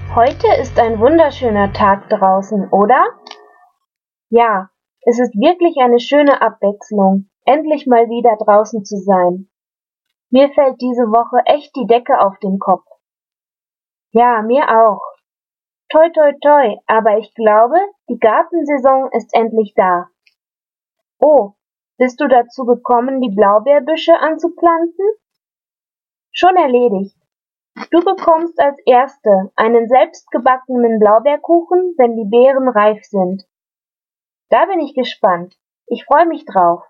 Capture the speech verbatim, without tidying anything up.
Heute ist ein wunderschöner Tag draußen, oder? Ja, es ist wirklich eine schöne Abwechslung, endlich mal wieder draußen zu sein. Mir fällt diese Woche echt die Decke auf den Kopf. Ja, mir auch. Toi toi toi, aber ich glaube, die Gartensaison ist endlich da. Oh, bist du dazu gekommen, die Blaubeerbüsche anzupflanzen? Schon erledigt. Du bekommst als Erste einen selbstgebackenen Blaubeerkuchen, wenn die Beeren reif sind. Da bin ich gespannt. Ich freue mich drauf.